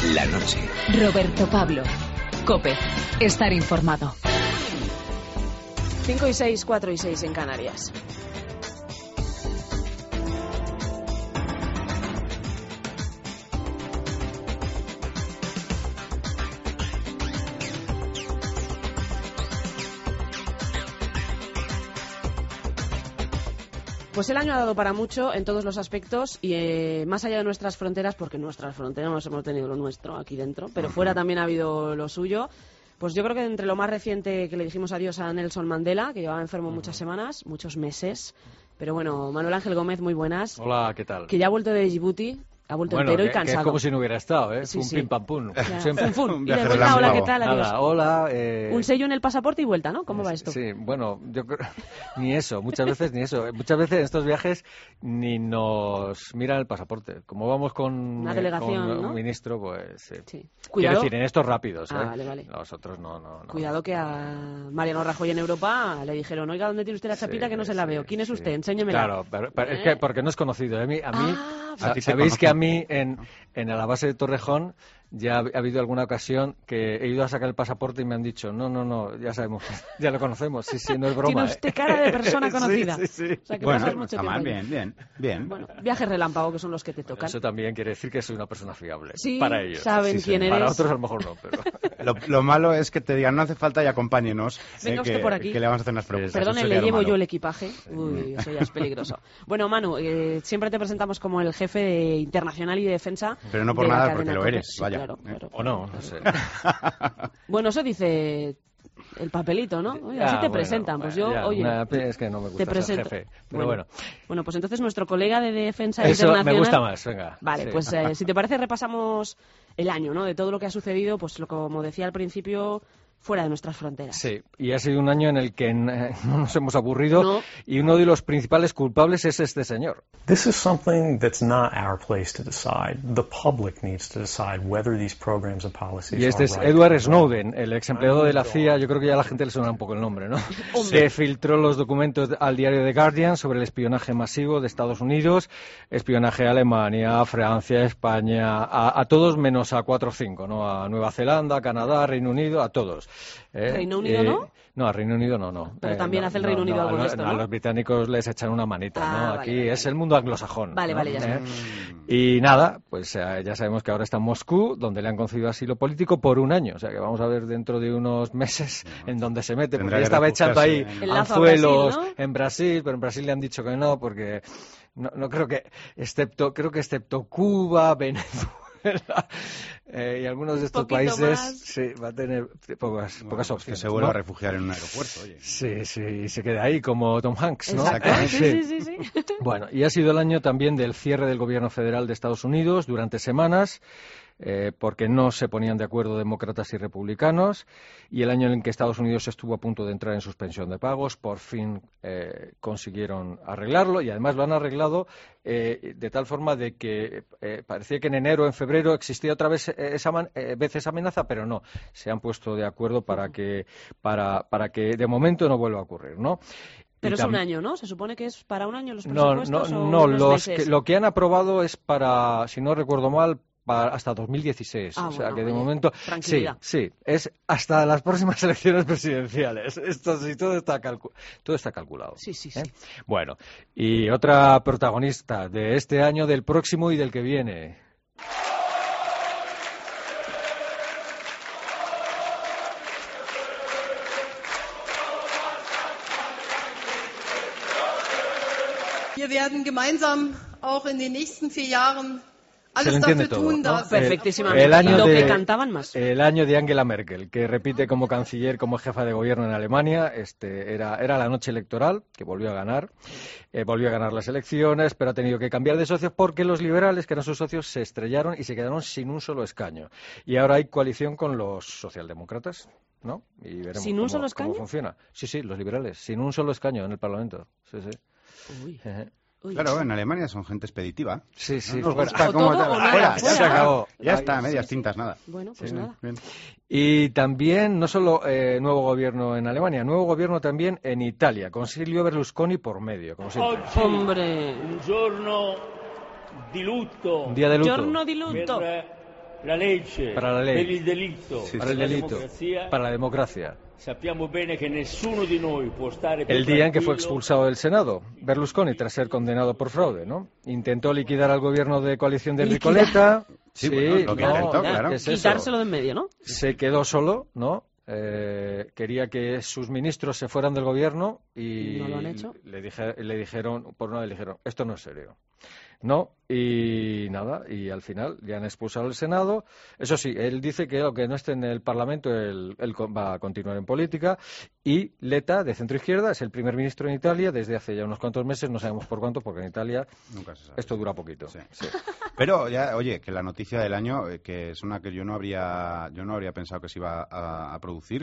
la noche. Roberto Pablo. COPE. Estar informado. 5 y 6, 4 y 6 en Canarias. Pues el año ha dado para mucho en todos los aspectos y más allá de nuestras fronteras, porque en nuestras fronteras hemos tenido lo nuestro aquí dentro, pero fuera también ha habido lo suyo. Pues yo creo que entre lo más reciente que le dijimos adiós a Nelson Mandela, que llevaba enfermo muchas semanas, muchos meses. Pero bueno, Manuel Ángel Gómez, muy buenas. Hola, ¿qué tal? Que ya ha vuelto de Djibouti. Ha vuelto entero y cansado. Que es como si no hubiera estado, ¿eh? Sí, Fum, sí. pim, pam, pum. Fum, fum. Y de vuelta, hola, ¿qué tal? Adiós. Nada, hola. Un sello en el pasaporte y vuelta, ¿no? ¿Cómo va esto? Sí, bueno, yo creo... Ni eso, muchas veces ni eso. Muchas veces en estos viajes ni nos miran el pasaporte. Como vamos con una delegación, con ¿no? un ministro, pues... Sí. Cuidado. Quiero decir, en estos rápidos, ¿eh? Vale. Los otros no. Cuidado que a Mariano Rajoy en Europa le dijeron, oiga, ¿dónde tiene usted la chapita que no se la veo? ¿Quién es usted? Enséñemela. Claro, pero es que porque no es conocido. A mí sabéis que a mí en la base de Torrejón ya ha habido alguna ocasión que he ido a sacar el pasaporte y me han dicho, no, ya sabemos, ya lo conocemos, sí, no es broma. Tiene usted cara de persona conocida. Sí. O sea, que bueno, mucho está mal, tiempo bien. Bueno, viajes relámpago que son los que te tocan. Eso también quiere decir que soy una persona fiable. Sí, para ellos. saben quién eres. Para otros a lo mejor no, pero... Lo malo es que te digan, no hace falta y acompáñenos. Venga usted por aquí. Que le vamos a hacer unas preguntas. Perdone, le llevo yo el equipaje. Uy, eso ya es peligroso. Bueno, Manu, siempre te presentamos como el jefe internacional y de defensa. Pero no por de nada, porque lo eres, sí, vaya. Claro. O no sé. Bueno, eso dice el papelito, ¿no? Oye, así te presentan. Pues yo, oye... Es que no me gusta ser jefe, pero bueno. Bueno, pues entonces nuestro colega de defensa eso internacional... me gusta más, venga. Vale, sí. Pues si te parece repasamos el año, ¿no? De todo lo que ha sucedido, pues como decía al principio... fuera de nuestras fronteras. Sí, y ha sido un año en el que no nos hemos aburrido y uno de los principales culpables es este señor. This is something that's not our place to decide. The public needs to decide whether these programs and policies y este es Edward Snowden, el ex empleado de la CIA. Yo creo que ya a la gente le suena un poco el nombre, ¿no? Que filtró los documentos al diario The Guardian sobre el espionaje masivo de Estados Unidos, espionaje a Alemania, a Francia, a España, a todos menos a 4 o 5, ¿no? A Nueva Zelanda, a Canadá, a Reino Unido, a todos. ¿Reino Unido no? No, a Reino Unido no. Pero también hace el Reino Unido algo de esto, ¿no? A los británicos les echan una manita, ¿no? Vale, Aquí es el mundo anglosajón. Vale, ya está. Y nada, pues ya sabemos que ahora está en Moscú, donde le han concedido asilo político por 1 año. O sea que vamos a ver dentro de unos meses en dónde se mete, porque ya estaba echando ahí anzuelos en Brasil, pero en Brasil le han dicho que no, porque no creo que, excepto Cuba, Venezuela... y algunos de estos países sí, va a tener pocas opciones. Que se vuelva a refugiar en un aeropuerto, oye. Sí, y se queda ahí como Tom Hanks, ¿no? Sí. Bueno, y ha sido el año también del cierre del gobierno federal de Estados Unidos durante semanas, porque no se ponían de acuerdo demócratas y republicanos, y el año en el que Estados Unidos estuvo a punto de entrar en suspensión de pagos, por fin consiguieron arreglarlo, y además lo han arreglado de tal forma de que parecía que en enero o en febrero existía otra vez esa amenaza, pero no, se han puesto de acuerdo para que de momento no vuelva a ocurrir, ¿no? Pero es un año, ¿no? Se supone que es para un año los presupuestos. Lo que han aprobado es para, si no recuerdo mal, hasta 2016, o sea que de momento sí, es hasta las próximas elecciones presidenciales. Esto sí, todo está calculado. Sí. Bueno, y otra protagonista de este año, del próximo y del que viene. Wir werden gemeinsam auch in den nächsten 4 Jahren se lo entiende todo, ¿no? Perfectísimamente. El año de Angela Merkel, que repite como canciller, como jefa de gobierno en Alemania. Era la noche electoral, que volvió a ganar las elecciones, pero ha tenido que cambiar de socios porque los liberales, que eran sus socios, se estrellaron y se quedaron sin un solo escaño. Y ahora hay coalición con los socialdemócratas, ¿no? Y veremos ¿Sin un solo escaño? Cómo funciona. Sí, los liberales, sin un solo escaño en el Parlamento. Sí. Uy. Claro, en Alemania son gente expeditiva. Sí. No nos gusta cómo fuera. Ya se acabó. Ya está, medias tintas, nada. Bueno, pues nada. Bien. Y también, no solo nuevo gobierno en Alemania, nuevo gobierno también en Italia, con Silvio Berlusconi por medio, como siempre. ¡Hombre! Un giorno di lutto. Un día de luto. Giorno di lutto. la legge para la ley, per il delitto, para el delito, para la democracia. Sappiamo bene che nessuno di noi può stare più El día en que fue tranquillo. expulsado del Senado, Berlusconi, tras ser condenado por fraude, ¿no? Intentó liquidar al gobierno de coalición de ¿Liquidar? Enricoleta. Sí, bueno, lo que intentó, claro. ¿qué es eso? Quitárselo de en medio, ¿no? Se quedó solo, ¿no? Quería que sus ministros se fueran del gobierno y ¿No lo han hecho? le dijeron, por una vez le dijeron, esto no es serio. No, y nada, y al final ya han expulsado al Senado. Eso sí, él dice que aunque no esté en el Parlamento, él va a continuar en política. Y Letta, de centro-izquierda, es el primer ministro en Italia desde hace ya unos cuantos meses, no sabemos por cuánto, porque en Italia Nunca se sabe. esto dura poquito. Sí. Sí. Pero ya, oye, que la noticia del año, que es una que yo no habría pensado que se iba a producir,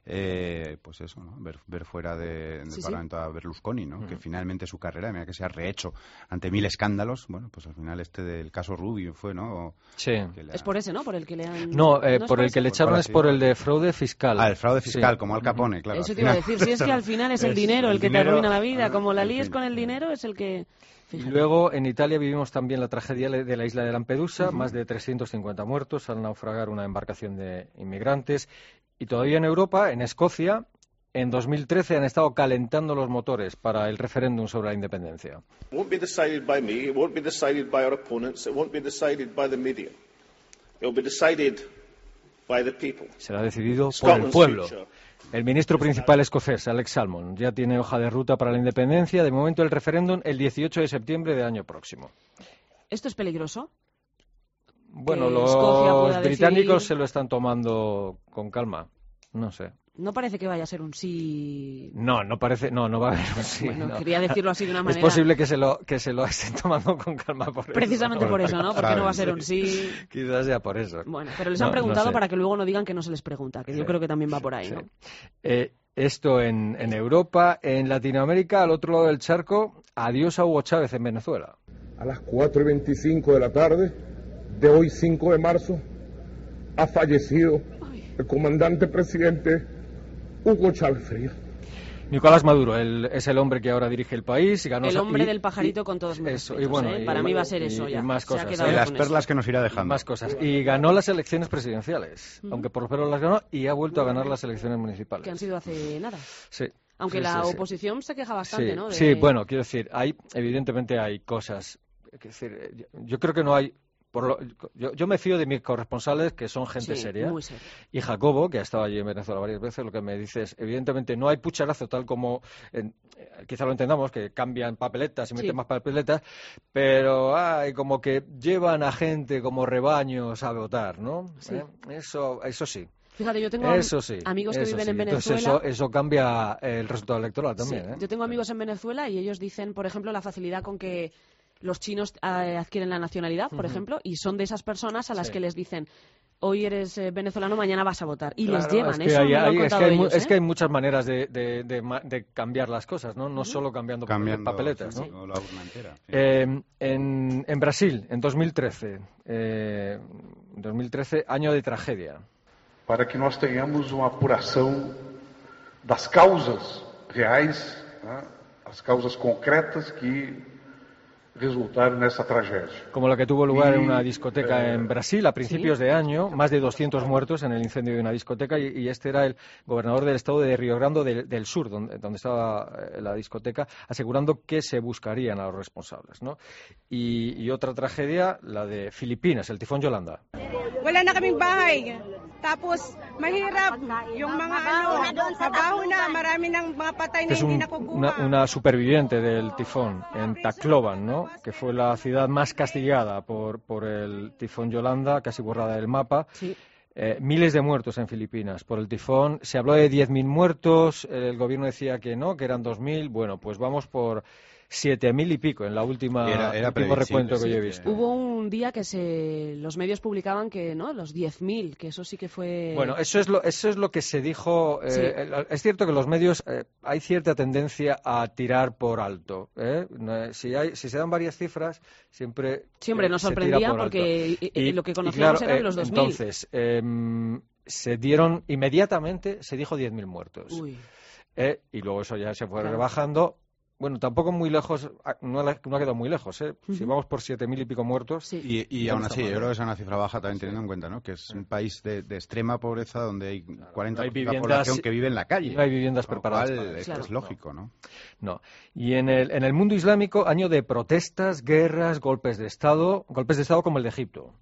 pues eso, ¿no? Ver fuera del Sí, Parlamento a Berlusconi, ¿no? Que finalmente su carrera, mira que se ha rehecho ante 1000 escándalos, bueno, pues al final este del caso Rubio fue, ¿no? Sí. Es por ese, ¿no? Por el que le han... No, es por el ese? que le echaron es por el de fraude fiscal. Ah, el fraude fiscal, Sí. como Al Capone, claro. Eso al te iba a final. decir, si es que al final es el dinero el que te dinero, arruina la vida, como la en líes fin. con el dinero es el que... Y Fíjate. luego en Italia vivimos también la tragedia de la isla de Lampedusa, más de 350 muertos al naufragar una embarcación de inmigrantes. Y todavía en Europa, en Escocia, en 2013 han estado calentando los motores para el referéndum sobre la independencia. It won't be decided by me, it won't be decided by our opponents, it won't be decided by the media. It will be decided by the people. Será decidido por el Scotland's pueblo. future. El ministro principal escocés, Alex Salmond, ya tiene hoja de ruta para la independencia. De momento el referéndum el 18 de septiembre del año próximo. ¿Esto es peligroso? Bueno, Que los Escocia pueda británicos decidir. se lo están tomando con calma. No sé. No parece que vaya a ser un sí... No parece, no va a haber un sí. Bueno, no. quería decirlo así de una manera... Es posible que se lo estén tomando con calma por eso. Precisamente por eso, ¿no? Porque no va a ser un sí... Quizás sea por eso. Bueno, pero les No, han preguntado no sé. para que luego no digan que no se les pregunta, que yo Sí. creo que también va por ahí, Sí. ¿no? Esto en Europa, en Latinoamérica, al otro lado del charco, adiós a Hugo Chávez en Venezuela. A las 4:25 de la tarde de hoy 5 de marzo ha fallecido el comandante presidente Hugo Chávez Frías. Nicolás Maduro es el hombre que ahora dirige el país. Ganó El hombre y- del pajarito con todos mis eso, respetos, y bueno, ¿eh? y- Para mí va a ser eso y ya. más Se ha cosas. quedado Y las con perlas eso. que nos irá dejando. Más cosas. Y ganó las elecciones presidenciales. Aunque por lo menos las ganó y ha vuelto a ganar las elecciones municipales. Que han sido hace nada. Sí. Aunque Sí, la sí, sí. oposición se queja bastante, Sí, ¿no? sí, bueno, quiero decir, evidentemente hay cosas. Es decir, yo creo que no hay. Yo me fío de mis corresponsales, que son gente Sí, seria. muy seria. Y Jacobo, que ha estado allí en Venezuela varias veces, lo que me dice es, evidentemente, no hay pucherazo tal como, quizá lo entendamos, que cambian papeletas y meten Sí. más papeletas, pero hay como que llevan a gente como rebaños a votar, ¿no? Sí. Eso sí. Fíjate, yo tengo Eso sí. amigos que eso viven sí. en Entonces Venezuela. eso cambia el resultado electoral también, Sí, ¿eh? yo tengo amigos en Venezuela y ellos dicen, por ejemplo, la facilidad con que los chinos adquieren la nacionalidad, por ejemplo, y son de esas personas a las Sí. que les dicen, hoy eres venezolano, mañana vas a votar. Y Claro, les llevan, es que eso hay- me lo han hay- es contado que hay, ellos, es que ¿eh? hay muchas maneras de cambiar las cosas, ¿no? No solo cambiando papeletas, ¿no? O la urna entera. Sí. En Brasil, en 2013, 2013, año de tragedia. Para que nós tenhamos uma apuração das causas reais, né, as causas concretas que resultaron nessa tragédia. Como la que tuvo lugar en una discoteca en Brasil a principios de año, más de 200 muertos en el incendio de una discoteca, y este era el gobernador del estado de Río Grande del Sur, donde estaba la discoteca, asegurando que se buscarían a los responsables, ¿no? Y otra tragedia, la de Filipinas, el tifón Yolanda. Wala na kaming bahay. Tapos mahirap yung mga trabaho na marami ng mga patay na Es hindi nakukuha. una superviviente del tifón en Tacloban, ¿no? Que fue la ciudad más castigada por el tifón Yolanda, casi borrada del mapa. Sí. Miles de muertos en Filipinas por el tifón. Se habló de 10.000 muertos, el gobierno decía que no, que eran 2.000. Bueno, pues vamos por 7.000 y pico en la último Era recuento que previsible, yo he sí, visto. Hubo un día que los medios publicaban que, ¿no? Los 10.000, que eso sí que fue... Bueno, eso es lo que se dijo. Sí. Es cierto que los medios hay cierta tendencia a tirar por alto. Si se dan varias cifras, siempre Sí, hombre, nos se tira sorprendía por alto. porque lo que conocíamos claro, eran los 2.000. Entonces, se dieron inmediatamente, se dijo 10.000 muertos. Uy. Y luego eso ya se fue Claro. rebajando. bueno, tampoco muy lejos, no ha quedado muy lejos, ¿eh? Si vamos por 7.000 y pico muertos. Sí. Y aún así, yo creo que es una cifra baja también teniendo en cuenta, ¿no? Que es un país de extrema pobreza donde hay 40% de la población que vive en la calle. No hay viviendas preparadas. Esto es lógico, ¿no? No. Y en el mundo islámico, año de protestas, guerras, golpes de Estado como el de Egipto.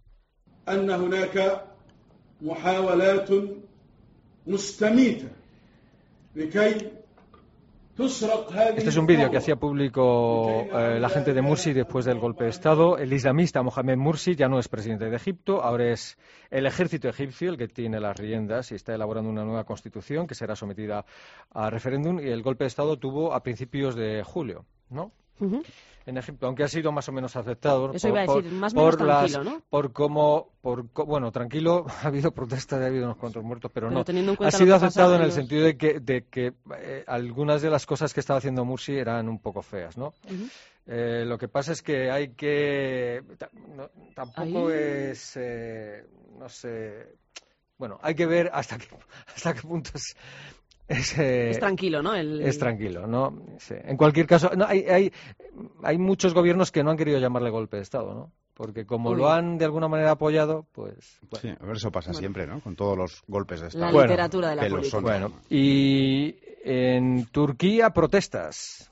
Este es un vídeo que hacía público la gente de Mursi después del golpe de Estado. El islamista Mohamed Mursi ya no es presidente de Egipto, ahora es el ejército egipcio el que tiene las riendas y está elaborando una nueva constitución que será sometida a referéndum, y el golpe de Estado tuvo a principios de julio, ¿no? En Egipto, aunque ha sido más o menos aceptado. Eso iba a decir, más o menos tranquilo, ¿no? Bueno, tranquilo, ha habido protestas, ha habido unos cuantos muertos, pero no. Ha sido aceptado en el sentido de que algunas de las cosas que estaba haciendo Mursi eran un poco feas, ¿no? Lo que pasa es que hay que... tampoco es... no sé... Bueno, hay que ver hasta qué punto es tranquilo, ¿no? Es tranquilo, ¿no? Sí. En cualquier caso, no, hay muchos gobiernos que no han querido llamarle golpe de Estado, ¿no? Porque como lo han de alguna manera apoyado, pues... Bueno. Sí, a ver, eso pasa siempre, ¿no? Con todos los golpes de Estado. La literatura de la política. Bueno, y en Turquía, protestas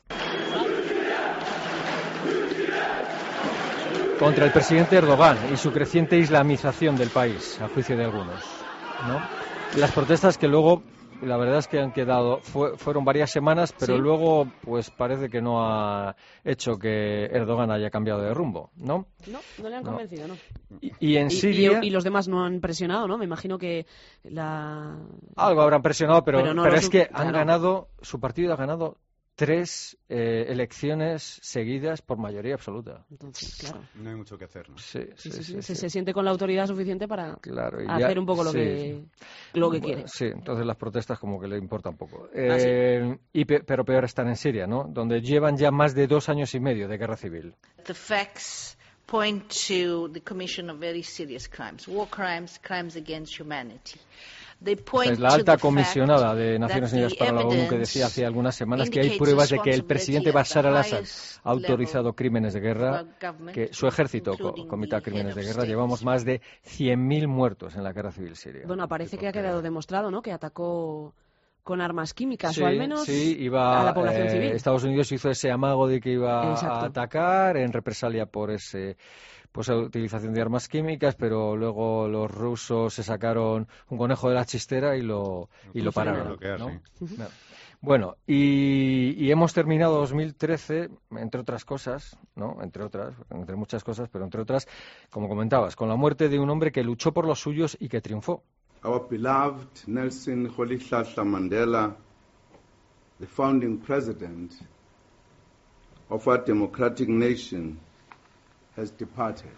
contra el presidente Erdogan y su creciente islamización del país, a juicio de algunos, ¿no? Las protestas que luego... La verdad es que han quedado, fueron varias semanas, pero ¿Sí? Luego pues parece que no ha hecho que Erdogan haya cambiado de rumbo, ¿no? No le han convencido, ¿no? Y en Siria... Y los demás no han presionado, ¿no? Me imagino que Algo habrán presionado, pero es que claro. han ganado, su partido ha ganado 3 elecciones seguidas por mayoría absoluta. Entonces, claro. No hay mucho que hacer, ¿no? Sí. Se siente con la autoridad suficiente para hacer un poco lo que quiere. Sí, entonces las protestas como que le importa un poco. Pero peor están en Siria, ¿no? Donde llevan ya más de 2 años y medio de guerra civil. The facts point to the commission of very serious crimes, war crimes, crimes against humanity. Es la alta comisionada de Naciones Unidas para la ONU que decía hace algunas semanas que hay pruebas de que el presidente Bashar al-Assad ha autorizado crímenes de guerra, que su ejército cometa crímenes de guerra. Llevamos más de 100.000 muertos en la guerra civil siria. Bueno, parece que ha quedado demostrado, ¿no?, que atacó con armas químicas, sí, o al menos iba, a la población civil. Estados Unidos hizo ese amago de que iba a atacar en represalia por esa utilización de armas químicas, pero luego los rusos se sacaron un conejo de la chistera y lo pararon, ¿no? Bueno, y hemos terminado 2013, entre otras cosas, ¿no? Entre muchas cosas, pero entre otras, como comentabas, con la muerte de un hombre que luchó por los suyos y que triunfó. Our beloved Nelson Rolihlahla Mandela, the founding president of our democratic nation, has departed.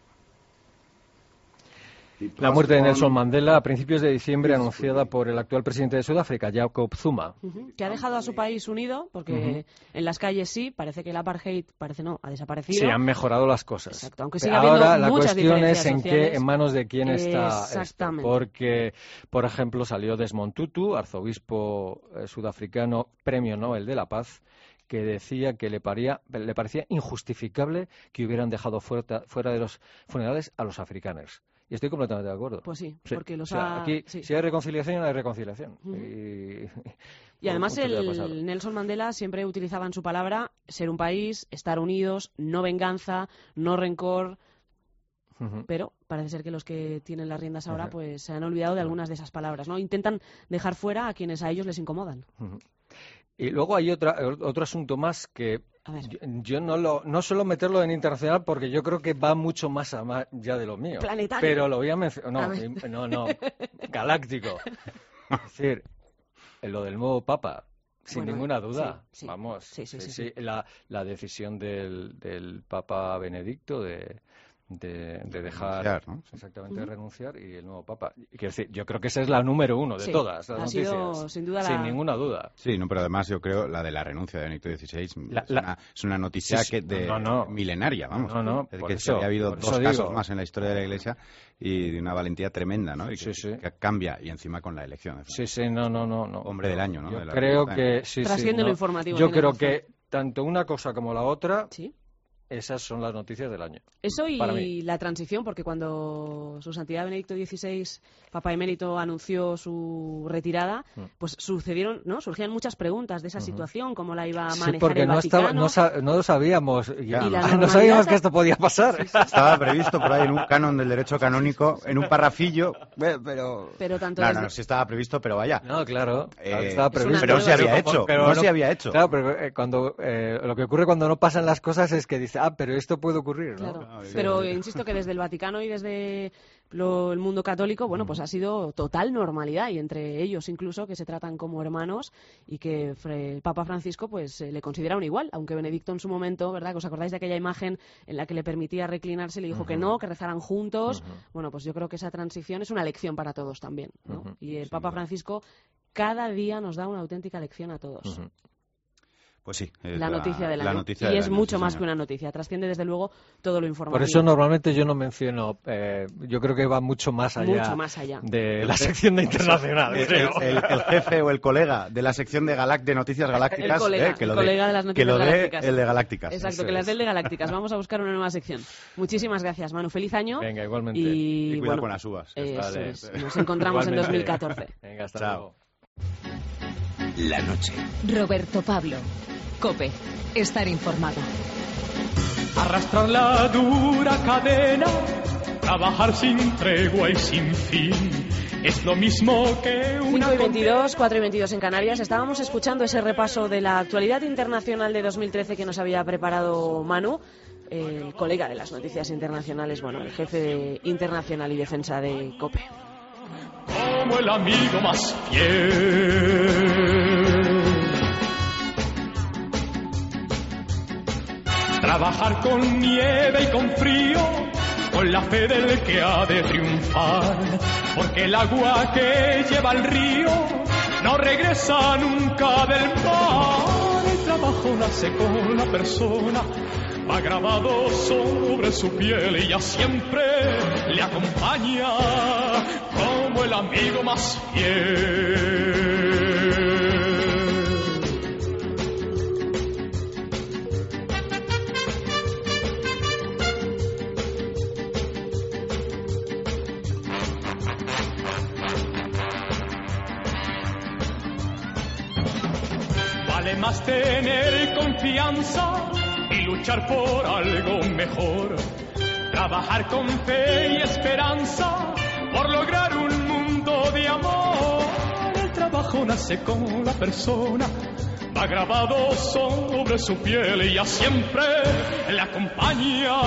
La muerte de Nelson Mandela a principios de diciembre, anunciada por el actual presidente de Sudáfrica, Jacob Zuma. Que ha dejado a su país unido, porque en las calles sí, parece que el apartheid ha desaparecido. Sí, han mejorado las cosas. Exacto, aunque sigue habiendo ahora la muchas cuestión es sociales. en manos de quién está esto. Exactamente. Porque, por ejemplo, salió Desmond Tutu, arzobispo sudafricano, premio Nobel de la Paz, que decía que le parecía injustificable que hubieran dejado fuera de los funerales a los africanos. Y estoy completamente de acuerdo. Pues sí, porque aquí, si hay reconciliación, hay reconciliación. Y además el Nelson Mandela siempre utilizaba en su palabra ser un país, estar unidos, no venganza, no rencor. Pero parece ser que los que tienen las riendas ahora pues se han olvidado de algunas de esas palabras, ¿no? Intentan dejar fuera a quienes a ellos les incomodan. Y luego hay otro asunto más que yo no suelo meterlo en internacional porque yo creo que va mucho más allá de lo mío. Planetario. Pero lo voy a mencionar. No, galáctico. Es decir, lo del nuevo Papa, sin ninguna duda. Sí. Vamos, sí. La decisión del Papa Benedicto de dejar renunciar, ¿no? renunciar, y el nuevo Papa. Quiero decir, yo creo que esa es la número 1 de todas las noticias. Sido, sin duda, sin ninguna duda. Sí, pero además yo creo la de la renuncia de Benedicto XVI es una noticia milenaria, vamos. Es que eso, había habido 2 casos más en la historia de la Iglesia y de una valentía tremenda, ¿no? Y que cambia, y encima con la elección. No. Hombre del año, ¿no? Yo creo que trasciende lo informativo. Yo creo que tanto una cosa como la otra, ¿sí? Esas son las noticias del año. Eso para mí. y la transición, porque cuando Su Santidad Benedicto XVI, Papa Emérito, anunció su retirada, pues surgían muchas preguntas de esa situación, cómo la iba a manejar porque el Vaticano. No lo sabíamos, no sabíamos que esto podía pasar. Estaba previsto por ahí en un canon del derecho canónico, en un parrafillo, pero tanto no, sí estaba previsto, pero vaya. No, claro, estaba previsto. Pero no se había hecho, no se había hecho. Claro, pero lo que ocurre cuando no pasan las cosas es que dice, pero esto puede ocurrir, ¿no? Claro. Pero insisto que desde el Vaticano y desde el mundo católico, bueno, pues ha sido total normalidad, y entre ellos incluso que se tratan como hermanos, y que el Papa Francisco pues le considera un igual, aunque Benedicto en su momento, ¿verdad? Que os acordáis de aquella imagen en la que le permitía reclinarse, le dijo que no, que rezaran juntos. Bueno, pues yo creo que esa transición es una lección para todos también, ¿no? Y el Papa Francisco cada día nos da una auténtica lección a todos. Pues sí, la noticia del año. Y es mucho más que una noticia, trasciende desde luego todo lo informativo. Por eso normalmente yo no menciono, yo creo que va mucho más allá, de la sección de internacional. El jefe o el colega de la sección de Noticias Galácticas, el colega de las Noticias Galácticas. El de Galácticas. Exacto, que las dé el de Galácticas. Vamos a buscar una nueva sección. Muchísimas gracias, Manu. Feliz año. Venga, igualmente. Y cuidado con las uvas. Eso es. Nos encontramos en 2014. Venga, hasta luego. La noche. Roberto Pablo. COPE. Estar informado. Arrastrar la dura cadena, trabajar sin tregua y sin fin, es lo mismo que una... 5:22, 4:22 en Canarias. Estábamos escuchando ese repaso de la actualidad internacional de 2013 que nos había preparado Manu, el colega de las noticias internacionales, bueno, el jefe de Internacional y Defensa de COPE. Como el amigo más fiel. Trabajar con nieve y con frío, con la fe del que ha de triunfar, porque el agua que lleva el río no regresa nunca del mar. El trabajo nace con la persona, va grabado sobre su piel y ya siempre le acompaña como el amigo más fiel. Vale más tener confianza y luchar por algo mejor, trabajar con fe y esperanza por lograr un mundo de amor. El trabajo nace con la persona, va grabado sobre su piel y ya siempre le acompaña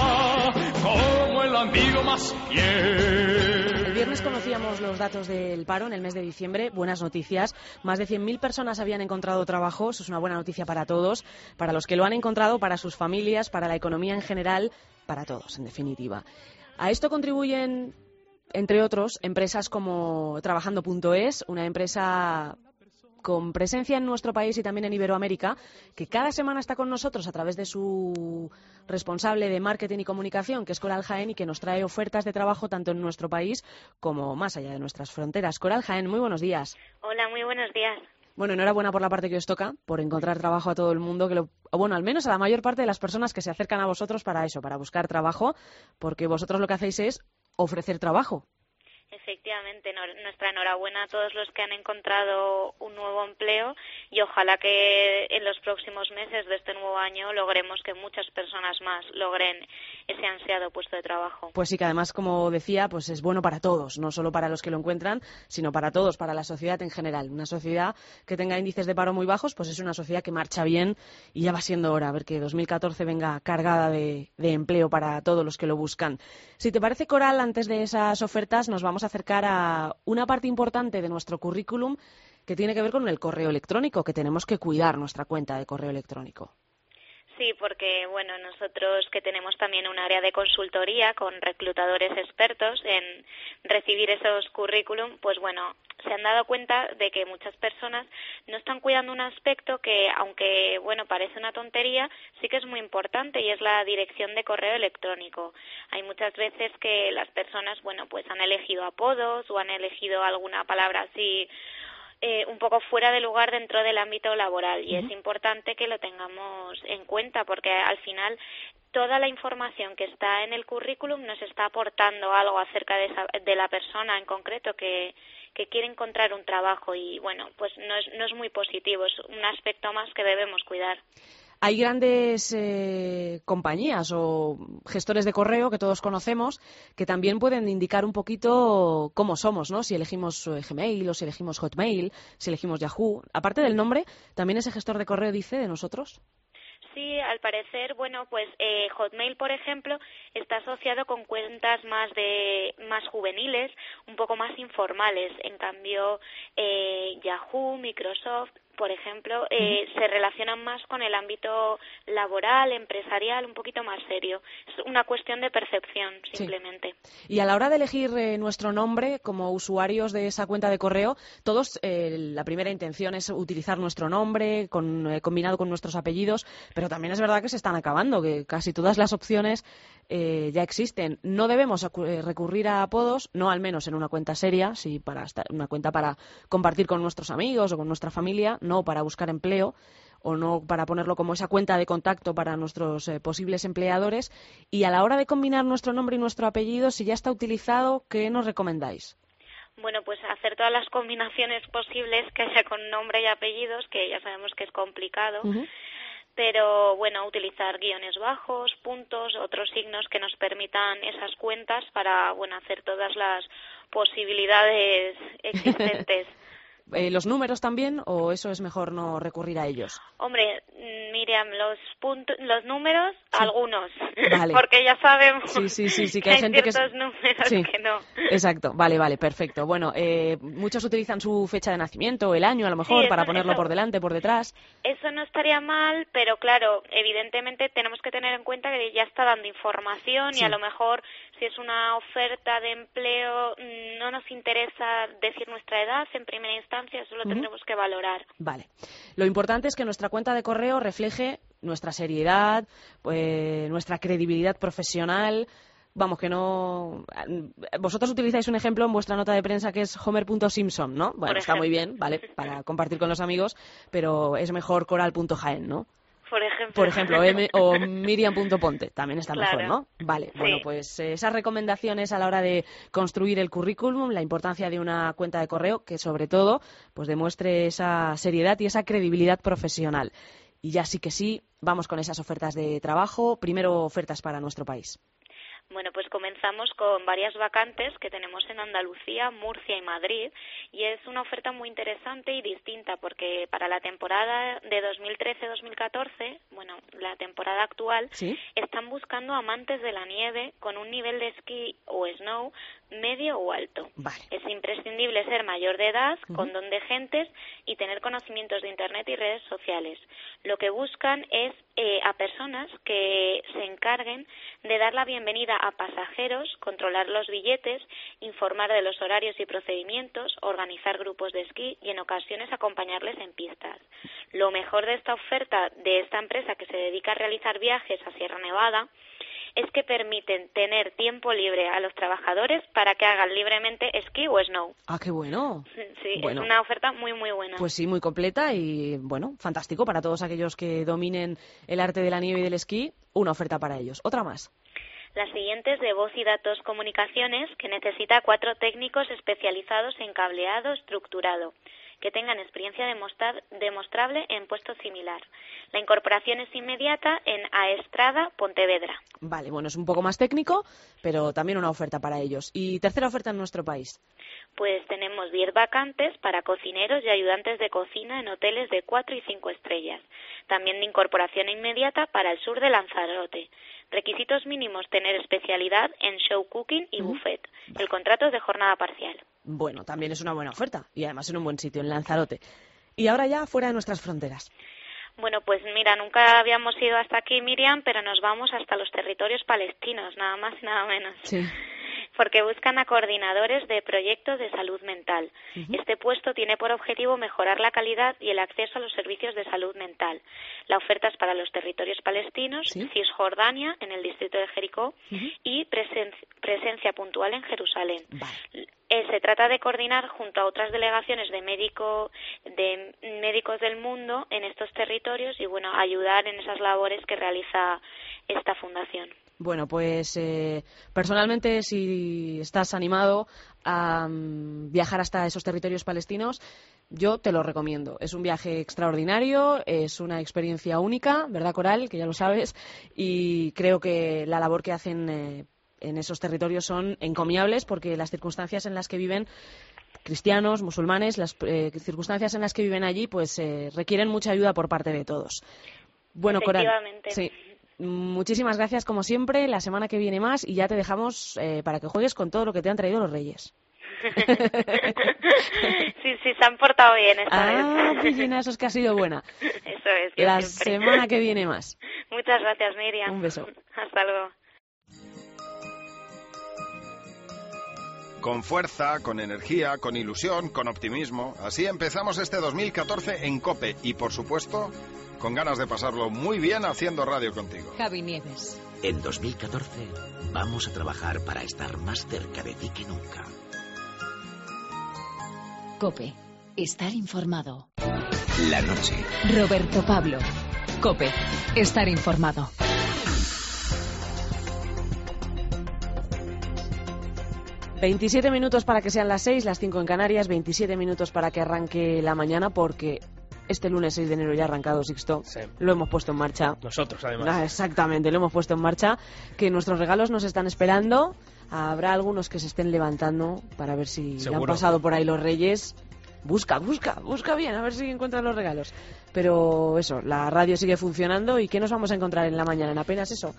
como el amigo más fiel. El viernes conocíamos los datos del paro en el mes de diciembre. Buenas noticias. Más de 100.000 personas habían encontrado trabajo. Eso es una buena noticia para todos, para los que lo han encontrado, para sus familias, para la economía en general, para todos, en definitiva. A esto contribuyen, entre otros, empresas como Trabajando.es, una empresa con presencia en nuestro país y también en Iberoamérica, que cada semana está con nosotros a través de su responsable de marketing y comunicación, que es Coral Jaén, y que nos trae ofertas de trabajo tanto en nuestro país como más allá de nuestras fronteras. Coral Jaén, muy buenos días. Hola, muy buenos días. Bueno, enhorabuena por la parte que os toca, por encontrar trabajo a todo el mundo, bueno, al menos a la mayor parte de las personas que se acercan a vosotros para eso, para buscar trabajo, porque vosotros lo que hacéis es ofrecer trabajo. Efectivamente, nuestra enhorabuena a todos los que han encontrado un nuevo empleo y ojalá que en los próximos meses de este nuevo año logremos que muchas personas más logren ese ansiado puesto de trabajo. Pues sí, que además, como decía, pues es bueno para todos, no solo para los que lo encuentran, sino para todos, para la sociedad en general. Una sociedad que tenga índices de paro muy bajos, pues es una sociedad que marcha bien y ya va siendo hora, a ver que 2014 venga cargada de empleo para todos los que lo buscan. Si te parece, Coral, antes de esas ofertas nos vamos a acercar a una parte importante de nuestro currículum que tiene que ver con el correo electrónico, que tenemos que cuidar nuestra cuenta de correo electrónico. Sí, porque bueno, nosotros que tenemos también un área de consultoría con reclutadores expertos en recibir esos currículum, pues bueno, se han dado cuenta de que muchas personas no están cuidando un aspecto que, aunque bueno, parece una tontería, sí que es muy importante, y es la dirección de correo electrónico. Hay muchas veces que las personas, bueno, pues han elegido apodos o han elegido alguna palabra así un poco fuera de lugar dentro del ámbito laboral, y es importante que lo tengamos en cuenta, porque al final toda la información que está en el currículum nos está aportando algo acerca de la persona en concreto que quiere encontrar un trabajo, y bueno, pues no es muy positivo, es un aspecto más que debemos cuidar. Hay grandes compañías o gestores de correo que todos conocemos que también pueden indicar un poquito cómo somos, ¿no? Si elegimos Gmail o si elegimos Hotmail, si elegimos Yahoo. Aparte del nombre, ¿también ese gestor de correo dice de nosotros? Sí, al parecer, bueno, pues Hotmail, por ejemplo, está asociado con cuentas más juveniles, un poco más informales. En cambio, Yahoo, Microsoft, por ejemplo, se relacionan más con el ámbito laboral, empresarial, un poquito más serio. Es una cuestión de percepción, simplemente. Sí. Y a la hora de elegir nuestro nombre como usuarios de esa cuenta de correo, todos la primera intención es utilizar nuestro nombre combinado con nuestros apellidos, pero también es verdad que se están acabando, que casi todas las opciones ya existen. No debemos recurrir a apodos, no al menos en una cuenta seria, sí, una cuenta para compartir con nuestros amigos o con nuestra familia, no para buscar empleo o no para ponerlo como esa cuenta de contacto para nuestros posibles empleadores. Y a la hora de combinar nuestro nombre y nuestro apellido, si ya está utilizado, ¿qué nos recomendáis? Bueno, pues hacer todas las combinaciones posibles que haya con nombre y apellidos, que ya sabemos que es complicado. Pero bueno, utilizar guiones bajos, puntos, otros signos que nos permitan esas cuentas para, bueno, hacer todas las posibilidades existentes. ¿Los números también, o eso es mejor no recurrir a ellos? Hombre, Miriam, los números, algunos, vale. Porque ya sabemos que hay gente ciertos números que no. Exacto, vale, perfecto. Bueno, muchos utilizan su fecha de nacimiento, el año a lo mejor, para ponerlo por delante, por detrás. Eso no estaría mal, pero claro, evidentemente tenemos que tener en cuenta que ya está dando información y a lo mejor si es una oferta de empleo no nos interesa decir nuestra edad en primera instancia, eso lo tendremos que valorar. Vale. Lo importante es que nuestra cuenta de correo refleje nuestra seriedad, nuestra credibilidad profesional. Vamos, que no... Vosotros utilizáis un ejemplo en vuestra nota de prensa que es Homer.Simpson, ¿no? Bueno, está muy bien, ¿vale? Para compartir con los amigos, pero es mejor Coral.Jaén, ¿no? Por ejemplo, o Miriam.Ponte, también está mejor, ¿no? Vale, bueno, pues esas recomendaciones a la hora de construir el currículum, la importancia de una cuenta de correo que sobre todo pues demuestre esa seriedad y esa credibilidad profesional. Y ya sí que sí, vamos con esas ofertas de trabajo. Primero, ofertas para nuestro país. Bueno, pues comenzamos con varias vacantes que tenemos en Andalucía, Murcia y Madrid, y es una oferta muy interesante y distinta porque para la temporada de 2013-2014, bueno, la temporada actual, están buscando amantes de la nieve con un nivel de esquí o snow medio o alto. Vale. Es imprescindible ser mayor de edad, con don de gentes y tener conocimientos de Internet y redes sociales. Lo que buscan es a personas que se encarguen de dar la bienvenida a pasajeros, controlar los billetes, informar de los horarios y procedimientos, organizar grupos de esquí y en ocasiones acompañarles en pistas. Lo mejor de esta oferta de esta empresa que se dedica a realizar viajes a Sierra Nevada es que permiten tener tiempo libre a los trabajadores para que hagan libremente esquí o snow. ¡Ah, qué bueno! Sí, bueno, es una oferta muy, muy buena. Pues sí, muy completa y, bueno, fantástico para todos aquellos que dominen el arte de la nieve y del esquí, una oferta para ellos. Otra más. La siguiente es de Voz y Datos Comunicaciones, que necesita 4 técnicos especializados en cableado estructurado, que tengan experiencia demostrable en puesto similar. La incorporación es inmediata en Aestrada, Pontevedra. Vale, bueno, es un poco más técnico, pero también una oferta para ellos. ¿Y tercera oferta en nuestro país? Pues tenemos 10 vacantes para cocineros y ayudantes de cocina en hoteles de 4 y 5 estrellas. También de incorporación inmediata para el sur de Lanzarote. Requisitos mínimos: tener especialidad en show cooking y buffet. El contrato es de jornada parcial. Bueno, también es una buena oferta y además en un buen sitio, en Lanzarote. Y ahora ya fuera de nuestras fronteras. Bueno, pues mira, nunca habíamos ido hasta aquí, Miriam, pero nos vamos hasta los territorios palestinos, nada más y nada menos. Sí. porque buscan a coordinadores de proyectos de salud mental. Este puesto tiene por objetivo mejorar la calidad y el acceso a los servicios de salud mental. La oferta es para los territorios palestinos, Cisjordania, en el distrito de Jericó, y presencia puntual en Jerusalén. Se trata de coordinar junto a otras delegaciones de médicos del mundo en estos territorios y, bueno, ayudar en esas labores que realiza esta fundación. Bueno, pues personalmente, si estás animado a viajar hasta esos territorios palestinos, yo te lo recomiendo. Es un viaje extraordinario, es una experiencia única, ¿verdad, Coral? Que ya lo sabes. Y creo que la labor que hacen en esos territorios son encomiables, porque las circunstancias en las que viven cristianos, musulmanes, las circunstancias en las que viven allí, pues requieren mucha ayuda por parte de todos. Bueno, Coral, sí, muchísimas gracias como siempre. La semana que viene más y ya te dejamos para que juegues con todo lo que te han traído los Reyes. Sí, se han portado bien esta vez. Pillina, eso es que ha sido buena. Eso es. La siempre. Semana que viene más. Muchas gracias, Miriam. Un beso. Hasta luego. Con fuerza, con energía, con ilusión, con optimismo. Así empezamos este 2014 en COPE y, por supuesto, con ganas de pasarlo muy bien haciendo radio contigo. Javi Nieves. En 2014 vamos a trabajar para estar más cerca de ti que nunca. COPE. Estar informado. La noche. Roberto Pablo. COPE. Estar informado. ...27 minutos para que sean las 6, las 5 en Canarias... ...27 minutos para que arranque la mañana... ...porque este lunes 6 de enero ya ha arrancado, Sixto... Sí. Lo hemos puesto en marcha. Nosotros, además. Exactamente, lo hemos puesto en marcha... ...que nuestros regalos nos están esperando... ...habrá algunos que se estén levantando... ...para ver si le han pasado por ahí los Reyes... Busca bien, a ver si encuentran los regalos. Pero eso, la radio sigue funcionando. ¿Y qué nos vamos a encontrar en la mañana? En apenas eso,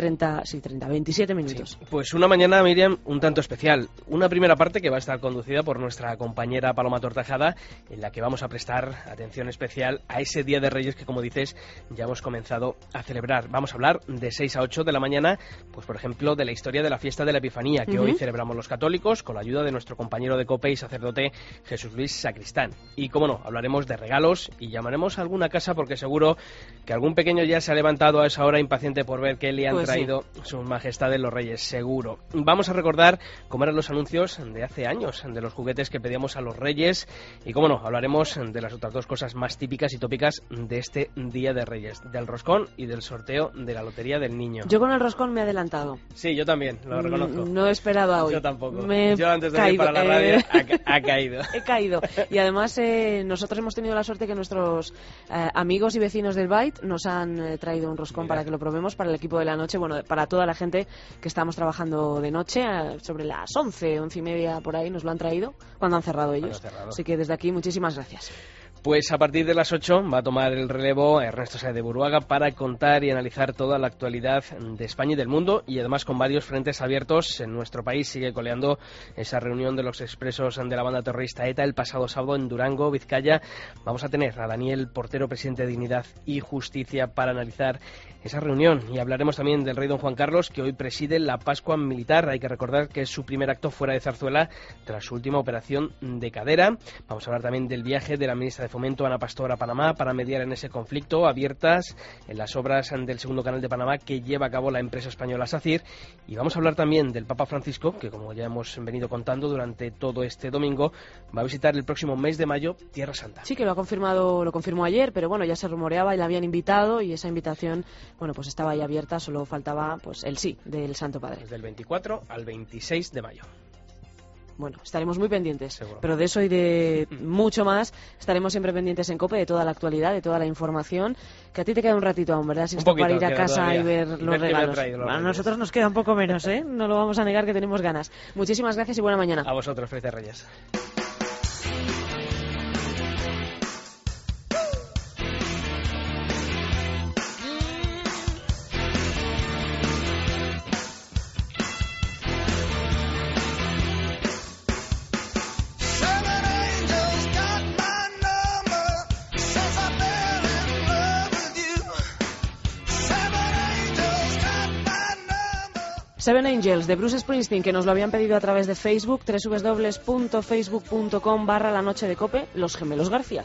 27 minutos. Sí, pues una mañana, Miriam, un tanto especial. Una primera parte que va a estar conducida por nuestra compañera Paloma Tortajada, en la que vamos a prestar atención especial a ese Día de Reyes que, como dices, ya hemos comenzado a celebrar. Vamos a hablar de 6 a 8 de la mañana, pues por ejemplo, de la historia de la fiesta de la Epifanía, que hoy celebramos los católicos, con la ayuda de nuestro compañero de COPE y sacerdote Jesús Luis Sacristán. Y, como no, hablaremos de regalos y llamaremos a alguna casa porque seguro que algún pequeño ya se ha levantado a esa hora impaciente por ver qué le han traído sus majestades los Reyes, seguro. Vamos a recordar cómo eran los anuncios de hace años, de los juguetes que pedíamos a los Reyes y, como no, hablaremos de las otras dos cosas más típicas y tópicas de este Día de Reyes, del roscón y del sorteo de la Lotería del Niño. Yo con el roscón me he adelantado. Sí, yo también, lo reconozco. No he esperado a hoy. Yo tampoco. Yo antes de ir para la radio ha caído. He caído. Y además nosotros hemos tenido la suerte que nuestros amigos y vecinos del Byte nos han traído un roscón para que lo probemos para el equipo de la noche, bueno, para toda la gente que estamos trabajando de noche, sobre las 11 y media por ahí nos lo han traído cuando han cerrado ellos. Así que desde aquí muchísimas gracias. Pues a partir de las 8 va a tomar el relevo Ernesto Sáez de Buruaga para contar y analizar toda la actualidad de España y del mundo, y además con varios frentes abiertos. En nuestro país sigue coleando esa reunión de los expresos de la banda terrorista ETA el pasado sábado en Durango, Vizcaya. Vamos a tener a Daniel Portero, presidente de Dignidad y Justicia, para analizar esa reunión, y hablaremos también del rey don Juan Carlos, que hoy preside la Pascua Militar. Hay que recordar que es su primer acto fuera de Zarzuela tras su última operación de cadera. Vamos a hablar también del viaje de la ministra de Fomento, Ana Pastor, a Panamá para mediar en ese conflicto, abiertas en las obras del segundo canal de Panamá que lleva a cabo la empresa española SACIR. Y vamos a hablar también del Papa Francisco, que, como ya hemos venido contando durante todo este domingo, va a visitar el próximo mes de mayo Tierra Santa. Sí, que lo confirmó ayer, pero bueno, ya se rumoreaba y la habían invitado, y esa invitación, bueno, pues estaba ahí abierta, solo faltaba pues el sí del Santo Padre. Desde el 24 al 26 de mayo. Bueno, estaremos muy pendientes, seguro. Pero de eso y de mucho más estaremos siempre pendientes en COPE, de toda la actualidad, de toda la información. Que a ti te queda un ratito aún, ¿verdad? Para ir a casa todavía y ver los regalos. A nosotros nos queda un poco menos, ¿eh? No lo vamos a negar, que tenemos ganas. Muchísimas gracias y buena mañana. A vosotros, felices Reyes. Seven Angels de Bruce Springsteen, que nos lo habían pedido a través de Facebook, www.facebook.com/La Noche de Cope, Los Gemelos García.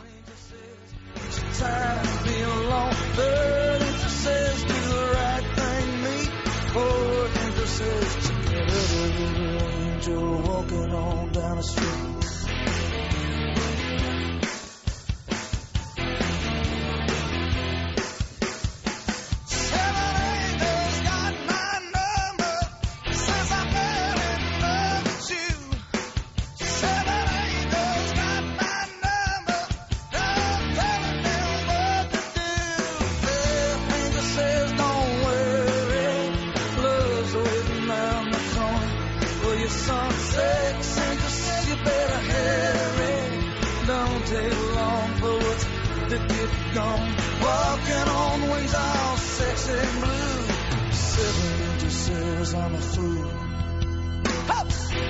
Walking on wings all sexy and blue. 7 angels says I'm a fool. Hop!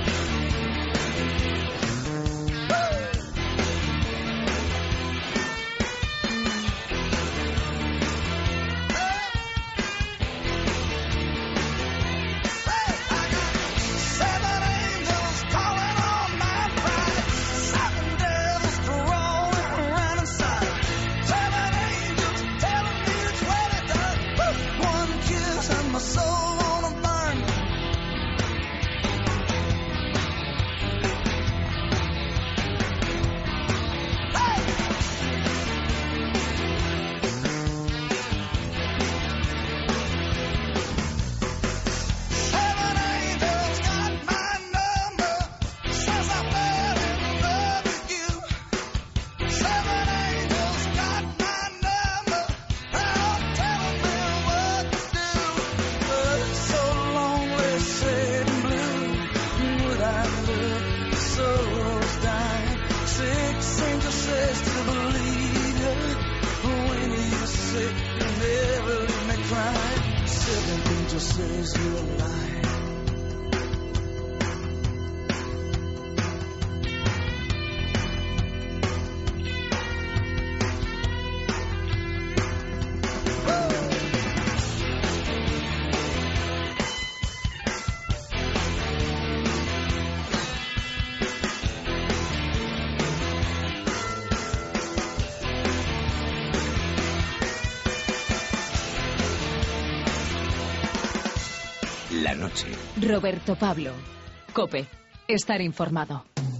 La noche. Roberto Pablo. COPE. Estar informado.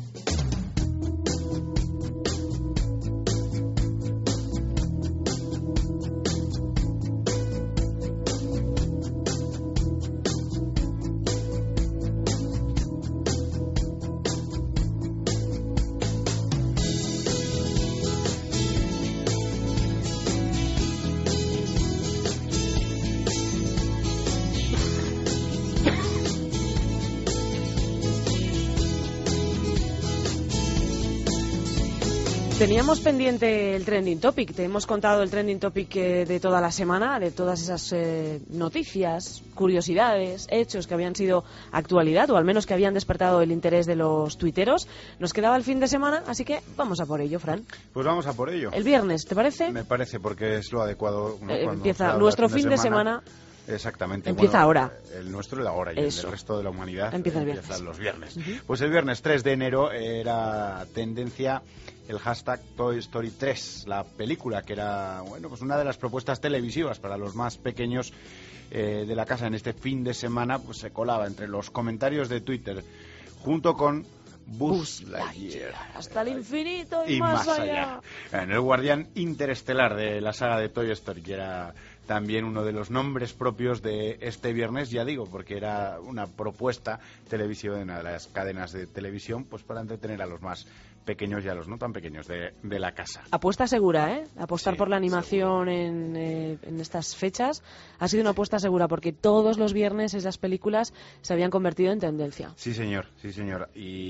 Teníamos pendiente el trending topic. Te hemos contado el trending topic de toda la semana, de todas esas noticias, curiosidades, hechos que habían sido actualidad o al menos que habían despertado el interés de los tuiteros. Nos quedaba el fin de semana, así que vamos a por ello, Fran. Pues vamos a por ello. El viernes, ¿te parece? Me parece, porque es lo adecuado, ¿no? Empieza nuestro fin de semana. Exactamente. Empieza ahora. El nuestro y ahora, y el del resto de la humanidad empiezan los viernes. Pues el viernes 3 de enero era tendencia el hashtag Toy Story 3, la película que era, bueno, pues una de las propuestas televisivas para los más pequeños de la casa en este fin de semana, pues se colaba entre los comentarios de Twitter junto con Buzz Lightyear. Hasta el infinito y más allá. En el guardián interestelar de la saga de Toy Story, que era también uno de los nombres propios de este viernes, ya digo, porque era una propuesta televisiva de una de las cadenas de televisión, pues para entretener a los más pequeños y a los no tan pequeños de la casa. Apuesta segura, ¿eh? Apostar por la animación en estas fechas ha sido una apuesta segura, porque todos los viernes esas películas se habían convertido en tendencia. Sí, señor, sí, señor.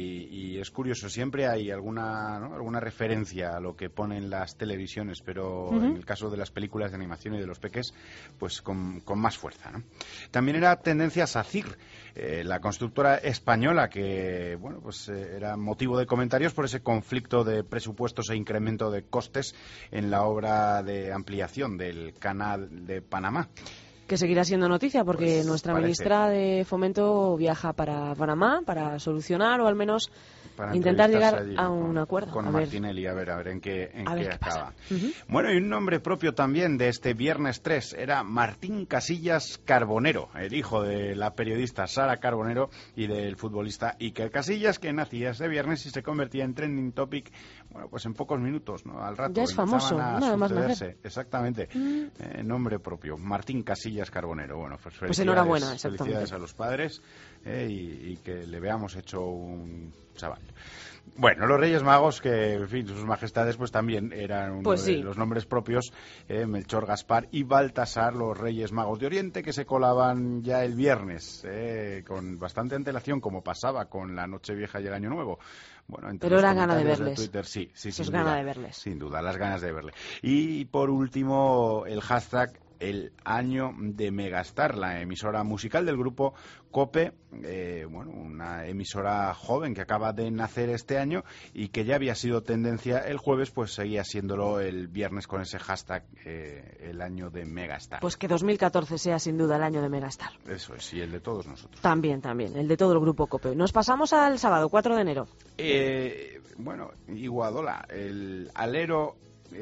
Y es curioso, siempre hay alguna referencia a lo que ponen las televisiones, pero en el caso de las películas de animación y de los peques, pues con más fuerza, ¿no? También era tendencia SACIR, la constructora española que, bueno, pues era motivo de comentarios por ese conflicto de presupuestos e incremento de costes en la obra de ampliación del Canal de Panamá. que seguirá siendo noticia porque Pues, nuestra parece. ministra de Fomento viaja para Panamá para solucionar o al menos Para intentar llegar entrevistarse allí a un acuerdo. con A ver. Martinelli, a ver en qué qué pasa. acaba. Bueno, y un nombre propio también de este viernes 3 era Martín Casillas Carbonero, el hijo de la periodista Sara Carbonero y del futbolista Iker Casillas, que nacía ese viernes y se convertía en trending topic, bueno, pues en pocos minutos, ¿no? Al rato Ya es famoso, empezaban a nada más sucederse. nacer. Exactamente, nombre propio, Martín Casillas Carbonero. Bueno, pues felicidades, enhorabuena, exactamente. felicidades a los padres y que le veamos hecho un chaval. Bueno, los Reyes Magos, que, en fin, sus majestades, pues también eran uno Pues sí. de los nombres propios, Melchor, Gaspar y Baltasar, los Reyes Magos de Oriente, que se colaban ya el viernes, con bastante antelación, como pasaba con la Nochevieja y el Año Nuevo. Bueno, entre Pero los era gana de comentarios verles. Twitter, sí, Eso es sin gana duda, de verles. sin duda, las ganas de verle. Y por último, el hashtag El Año de Megastar, la emisora musical del grupo COPE, bueno, una emisora joven que acaba de nacer este año y que ya había sido tendencia el jueves, pues seguía siéndolo el viernes con ese hashtag El Año de Megastar. Pues que 2014 sea sin duda el año de Megastar. Eso es, y el de todos nosotros. También, el de todo el grupo COPE. Nos pasamos al sábado, 4 de enero. Bueno, Iguadola, el alero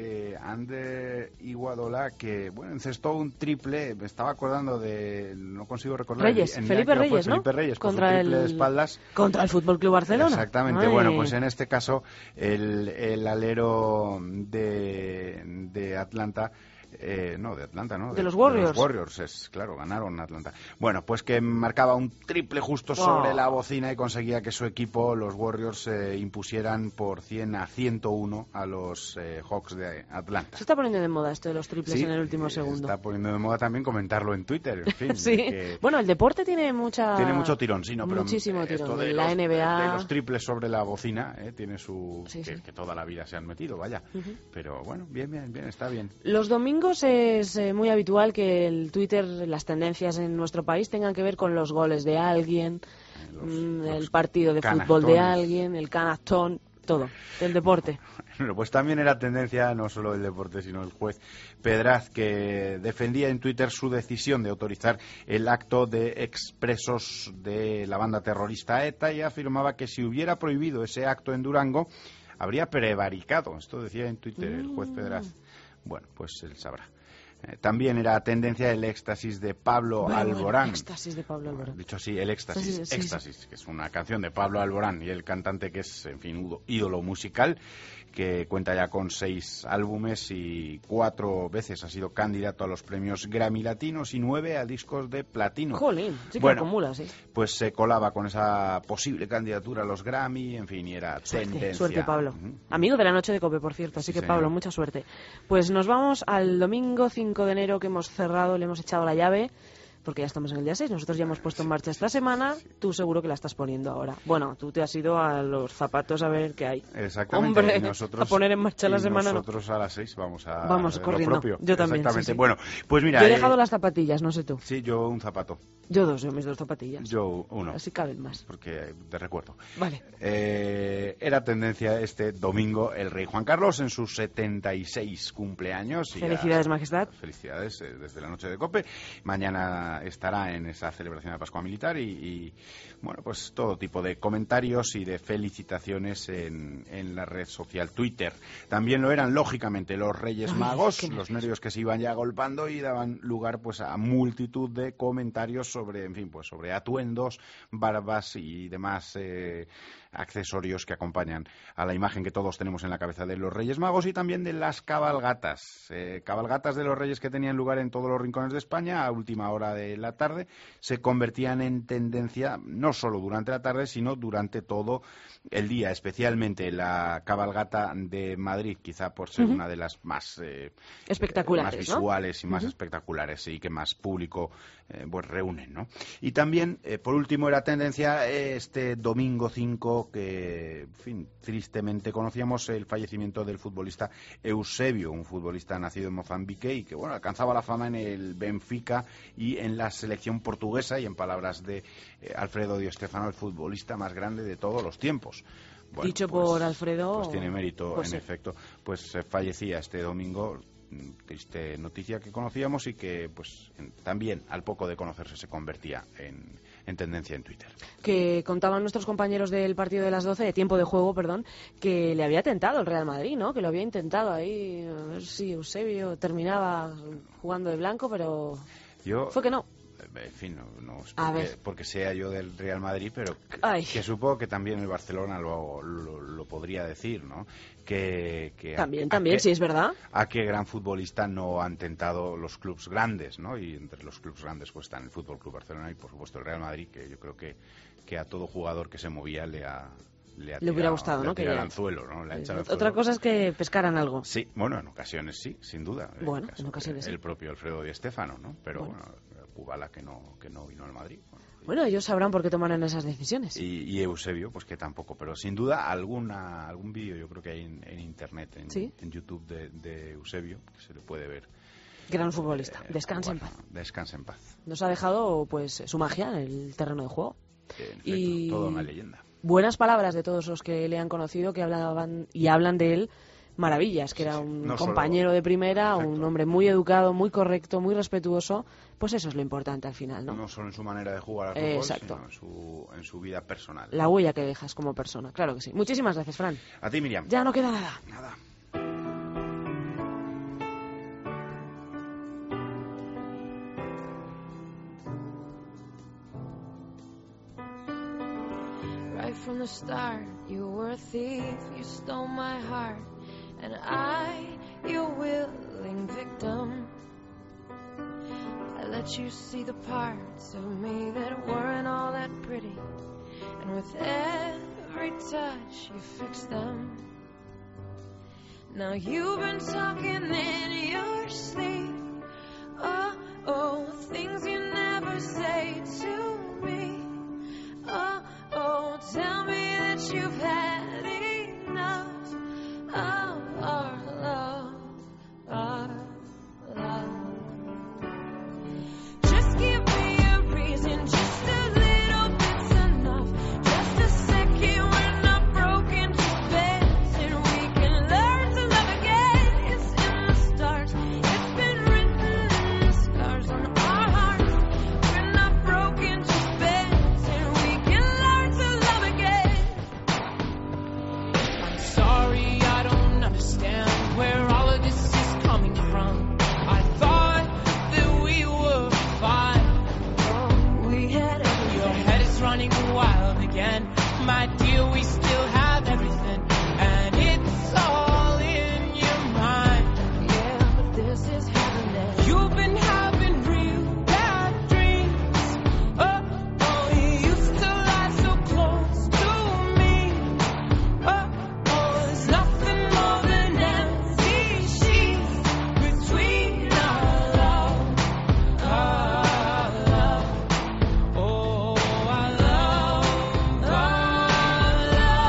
Ander Iguadola, que bueno, encestó un triple, me estaba acordando de, no consigo recordar Reyes, Felipe Reyes, ¿no? Felipe Reyes, contra con su triple el de espaldas contra el Fútbol Club Barcelona. Exactamente. Ay. Bueno, pues en este caso el alero de Atlanta, no, de Atlanta, ¿no? De los Warriors. De los Warriors, claro, ganaron Atlanta. Bueno, pues que marcaba un triple justo sobre la bocina y conseguía que su equipo, los Warriors, impusieran por 100-101 a los Hawks de Atlanta. Se está poniendo de moda esto de los triples Sí, en el último segundo. Está poniendo de moda también comentarlo en Twitter, en fin. Sí. Que Bueno, el deporte tiene mucho tirón, sí, no, pero muchísimo esto tirón. de La NBA... de los triples sobre la bocina, tiene su... Sí, sí. Que toda la vida se han metido, vaya. Pero bueno, bien, está bien. Los domingos es muy habitual que el Twitter, las tendencias en nuestro país tengan que ver con los goles de alguien, el partido de fútbol de alguien, el canastón, todo, el deporte. Bueno, pues también era tendencia no solo el deporte, sino el juez Pedraz, que defendía en Twitter su decisión de autorizar el acto de expresos de la banda terrorista ETA y afirmaba que si hubiera prohibido ese acto en Durango, habría prevaricado. Esto decía en Twitter el juez Pedraz. Bueno, pues él sabrá. También era tendencia el éxtasis de Pablo Alborán. Éxtasis de Pablo Alborán. Dicho así, el éxtasis, Sí. éxtasis, que es una canción de Pablo Alborán y el cantante que es, en fin, ídolo musical, que cuenta ya con 6 álbumes y 4 veces ha sido candidato a los premios Grammy Latinos y 9 a discos de platino. Jolín, sí que bueno, acumula, sí. Pues se colaba con esa posible candidatura a los Grammy, en fin, y era tendencia. Suerte, Pablo. Amigo de la noche de COPE, por cierto, así Sí, que Pablo, señor. mucha suerte. Pues nos vamos al domingo 5 de enero que hemos cerrado, le hemos echado la llave, porque ya estamos en el día 6, nosotros ya hemos puesto en marcha esta semana, tú seguro que la estás poniendo ahora. Bueno, tú te has ido a los zapatos a ver qué hay. Exactamente. Hombre, y nosotros, a poner en marcha la semana. Nosotros a las 6 vamos a Vamos lo corriendo. propio. Yo también. Exactamente. Sí, sí. Bueno, pues mira. Yo he dejado las zapatillas, no sé tú. Sí, yo un zapato. Yo mis 2 zapatillas. Yo uno. Así caben más. Porque te recuerdo. Vale. Era tendencia este domingo el rey Juan Carlos en sus 76 cumpleaños. Y Felicidades, Majestad. Felicidades desde la noche de COPE. Mañana estará en esa celebración de Pascua Militar y bueno, pues todo tipo de comentarios y de felicitaciones en la red social Twitter. También lo eran, lógicamente, los Reyes Magos, los nervios que se iban ya agolpando y daban lugar pues a multitud de comentarios sobre, en fin, pues sobre atuendos, barbas y demás accesorios que acompañan a la imagen que todos tenemos en la cabeza de los Reyes Magos y también de las cabalgatas. Cabalgatas de los Reyes que tenían lugar en todos los rincones de España a última hora de la tarde se convertían en tendencia no solo durante la tarde, sino durante todo el día, especialmente la cabalgata de Madrid, quizá por ser una de las más espectaculares, más visuales, ¿no? Y más espectaculares y que más público pues reúnen, ¿no? Y también, por último, era tendencia este domingo 5 que, en fin, tristemente conocíamos el fallecimiento del futbolista Eusebio, un futbolista nacido en Mozambique y que, bueno, alcanzaba la fama en el Benfica y en la selección portuguesa y, en palabras de Alfredo Di Stéfano, el futbolista más grande de todos los tiempos. Bueno, Dicho pues, por Alfredo... Pues tiene mérito, pues en sí. efecto. Pues fallecía este domingo triste noticia que conocíamos y que pues también al poco de conocerse se convertía en tendencia en Twitter. Que contaban nuestros compañeros del partido de las 12, de tiempo de juego, perdón, que le había tentado el Real Madrid, ¿no? Que lo había intentado ahí, a ver si Eusebio terminaba jugando de blanco, pero fue que no. En fin, no es porque sea yo del Real Madrid, pero que supongo que también el Barcelona lo podría decir, ¿no? Que también, sí, es verdad. A qué gran futbolista no han tentado los clubes grandes, ¿no? Y entre los clubes grandes pues están el Fútbol Club Barcelona y por supuesto el Real Madrid, que yo creo que a todo jugador que se movía le hubiera gustado, ¿no? Que el anzuelo, ¿no? Le Otra cosa es que pescaran algo. Sí, bueno, en ocasiones sí, sin duda. Bueno, en ocasiones sí. El propio Alfredo Di Stéfano, ¿no? Pero bueno, Kubala que no vino al Madrid. Bueno, ellos sabrán por qué tomaron esas decisiones. Y Eusebio, pues que tampoco. Pero sin duda algún vídeo yo creo que hay en internet, en YouTube de Eusebio, que se le puede ver. Gran futbolista. Descansa en paz. Descansa en paz. Nos ha dejado pues su magia en el terreno de juego. En efecto, toda una leyenda. Buenas palabras de todos los que le han conocido, que hablaban y hablan de él maravillas, que era un compañero de primera, un hombre muy educado, muy correcto, muy respetuoso. Pues eso es lo importante al final, ¿no? No solo en su manera de jugar al fútbol, sino en su vida personal. La huella que dejas como persona, claro que sí. Muchísimas gracias, Fran. A ti, Miriam. Ya no queda nada. Nada. Right from the start, you were a thief, you stole my heart, and I, your willing victim. I let you see the parts of me that weren't all that pretty, and with every touch you fixed them. Now you've been talking in your sleep, oh, things you never say to me. Oh, tell me that you've had enough of our love, our love. Just give me a reason, just a little bit's enough. Just a second, we're not broken to bits, and we can learn to love again. It's in the stars, it's been written in the scars on our hearts. We're not broken to bits, and we can learn to love again. I'm sorry, I don't understand where all of this is coming from. I thought that we were fine. We had everything. Your head is running wild again. My dear, we still have everything, and it's all in your mind. Yeah, but this is heaven. You've been having real bad dreams. Oh, you used to lie so close to me. Oh, there's nothing more than empty sheets between our love, our love. Oh, our love, our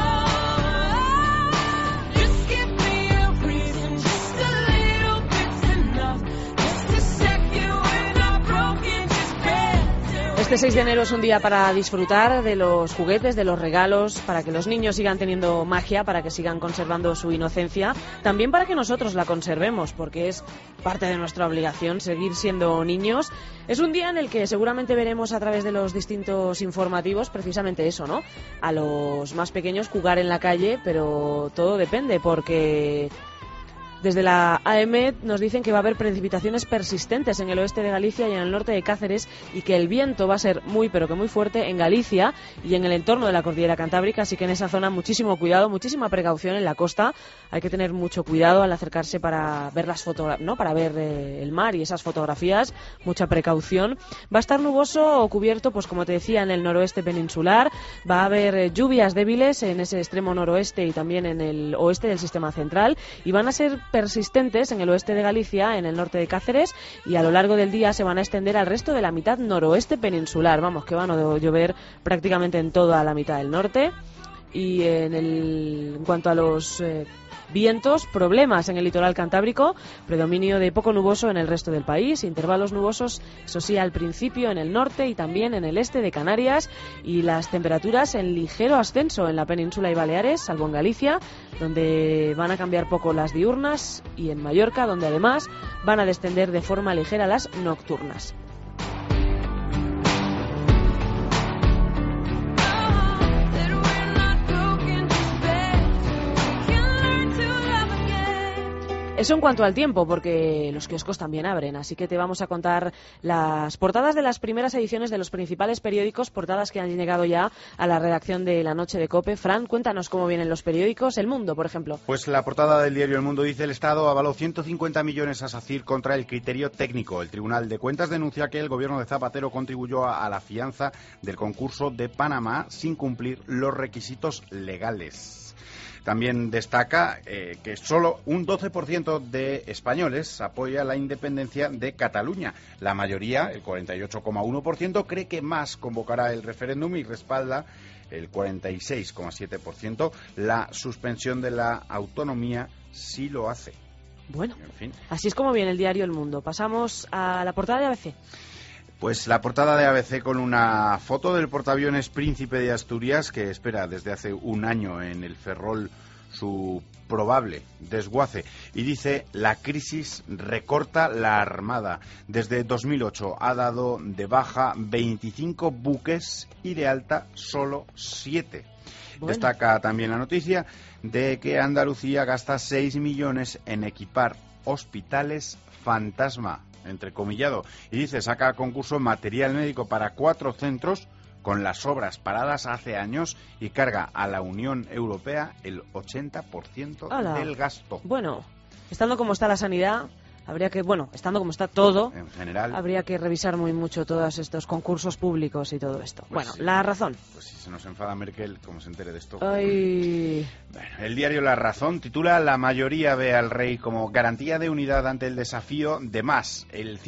love. Just give me a reason, just a little bit's enough. Just a second, we're not broken, just better. Este 6 de enero es un día para disfrutar de los juguetes, de los regalos, para que los niños sigan teniendo magia, para que sigan conservando su inocencia, también para que nosotros la conservemos, porque es parte de nuestra obligación seguir siendo niños. Es un día en el que seguramente veremos a través de los distintos informativos precisamente eso, ¿no? A los más pequeños jugar en la calle, pero todo depende, porque desde la AEMET nos dicen que va a haber precipitaciones persistentes en el oeste de Galicia y en el norte de Cáceres, y que el viento va a ser muy pero que muy fuerte en Galicia y en el entorno de la cordillera Cantábrica, así que en esa zona muchísimo cuidado, muchísima precaución. En la costa hay que tener mucho cuidado al acercarse para ver para ver el mar y esas fotografías, mucha precaución. Va a estar nuboso o cubierto, pues como te decía, en el noroeste peninsular. Va a haber lluvias débiles en ese extremo noroeste y también en el oeste del sistema central, y van a ser persistentes en el oeste de Galicia, en el norte de Cáceres, y a lo largo del día se van a extender al resto de la mitad noroeste peninsular. Vamos, que van a llover prácticamente en toda la mitad del norte. Y en cuanto a los Vientos, problemas en el litoral cantábrico, predominio de poco nuboso en el resto del país, intervalos nubosos, eso sí, al principio en el norte y también en el este de Canarias, y las temperaturas en ligero ascenso en la península y Baleares, salvo en Galicia, donde van a cambiar poco las diurnas, y en Mallorca, donde además van a descender de forma ligera las nocturnas. Eso en cuanto al tiempo, porque los kioscos también abren, así que te vamos a contar las portadas de las primeras ediciones de los principales periódicos, portadas que han llegado ya a la redacción de La Noche de COPE. Fran, cuéntanos cómo vienen los periódicos. El Mundo, por ejemplo. Pues la portada del diario El Mundo dice: el Estado avaló 150 millones a SACIR contra el criterio técnico. El Tribunal de Cuentas denuncia que el gobierno de Zapatero contribuyó a la fianza del concurso de Panamá sin cumplir los requisitos legales. También destaca que solo un 12% de españoles apoya la independencia de Cataluña. La mayoría, el 48,1%, cree que Mas convocará el referéndum y respalda el 46,7% la suspensión de la autonomía si lo hace. Bueno, en fin. Así es como viene el diario El Mundo. Pasamos a la portada de ABC. Pues la portada de ABC con una foto del portaaviones Príncipe de Asturias, que espera desde hace un año en el Ferrol su probable desguace, y dice: la crisis recorta la Armada. Desde 2008 ha dado de baja 25 buques y de alta solo 7. Bueno. Destaca también la noticia de que Andalucía gasta 6 millones en equipar hospitales fantasma, entrecomillado, y dice: saca a concurso material médico para 4 centros con las obras paradas hace años y carga a la Unión Europea el 80% del gasto. Bueno, estando como está la sanidad, habría que, estando como está todo, en general, habría que revisar muy mucho todos estos concursos públicos y todo esto. Pues sí, La Razón. Pues si se nos enfada Merkel, como se entere de esto. Ay. Bueno, el diario La Razón titula: la mayoría ve al rey como garantía de unidad ante el desafío de Mas. El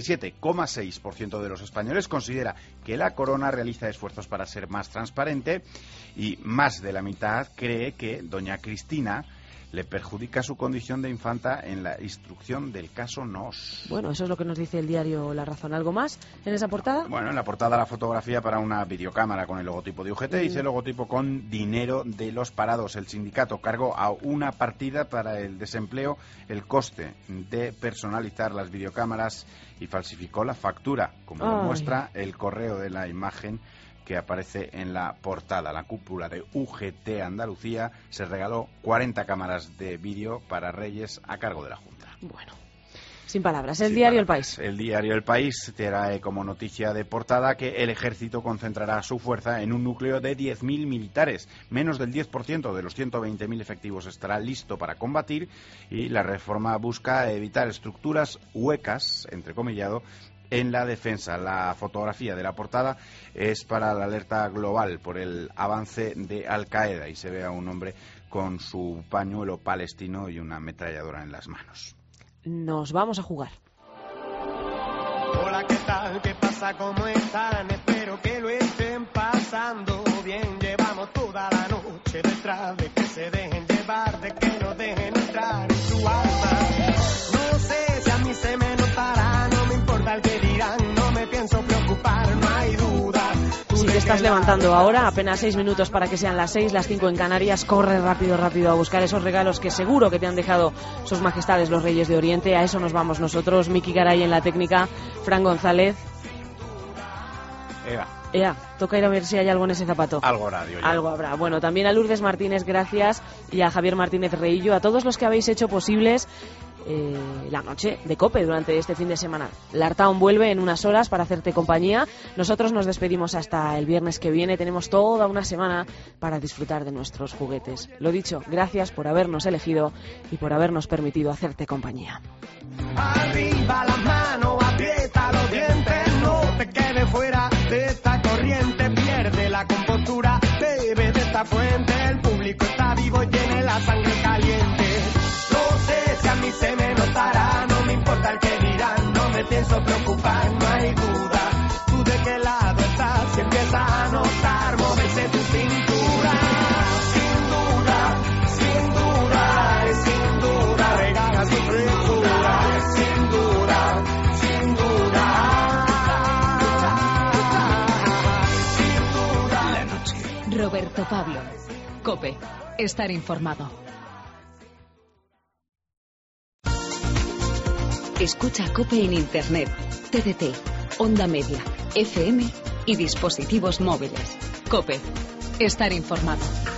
57,6% de los españoles considera que la corona realiza esfuerzos para ser más transparente, y más de la mitad cree que doña Cristina le perjudica su condición de infanta en la instrucción del caso Nos. Bueno, eso es lo que nos dice el diario La Razón. ¿Algo más en esa portada? Bueno, en la portada la fotografía para una videocámara con el logotipo de UGT. Dice: logotipo con dinero de los parados. El sindicato cargó a una partida para el desempleo el coste de personalizar las videocámaras y falsificó la factura, como demuestra el correo de la imagen que aparece en la portada. La cúpula de UGT Andalucía se regaló 40 cámaras de vídeo para Reyes a cargo de la Junta. Bueno, sin palabras. El diario El País. El diario El País trae como noticia de portada que el ejército concentrará su fuerza en un núcleo de 10.000 militares. Menos del 10% de los 120.000 efectivos estará listo para combatir, y la reforma busca evitar estructuras huecas, entrecomillado, en la defensa. La fotografía de la portada es para la alerta global por el avance de Al-Qaeda, y se ve a un hombre con su pañuelo palestino y una ametralladora en las manos. Nos vamos a jugar. Hola, ¿qué tal? ¿Qué pasa? ¿Cómo están? Espero que lo estén pasando bien. Llevamos toda la noche detrás de que se dejen llevar, de que no dejen entrar en su alma. No sé si a mí se me notará, no me importa el que dirán, no me pienso preocupar, no hay duda. Si te estás levantando ahora, apenas 6 minutos para que sean las 6, las 5 en Canarias, corre rápido a buscar esos regalos que seguro que te han dejado sus majestades los Reyes de Oriente. A eso nos vamos nosotros. Miki Garay en la técnica, Fran González. Toca ir a ver si hay algo en ese zapato. Algo habrá, digo yo. Algo habrá. Bueno, también a Lourdes Martínez, gracias, y a Javier Martínez Reillo, a todos los que habéis hecho posibles la noche de COPE durante este fin de semana. Lartown vuelve en unas horas para hacerte compañía. Nosotros nos despedimos hasta el viernes que viene. Tenemos toda una semana para disfrutar de nuestros juguetes. Lo dicho, gracias por habernos elegido y por habernos permitido hacerte compañía. Arriba la mano, aprieta los dientes, no te quedes fuera de esta corriente, pierde la compostura, bebe de esta fuente, el público está vivo y tiene la sangre caliente. No sé si a mí se me notará, no me importa el que dirán, no me pienso preocupar, no hay duda. Tú de qué lado estás, si empiezas a notar, moverse tu cintura. Sin duda, Roberto Pablo. COPE. Estar informado. Escucha COPE en Internet, TDT, Onda Media, FM y dispositivos móviles. COPE. Estar informado.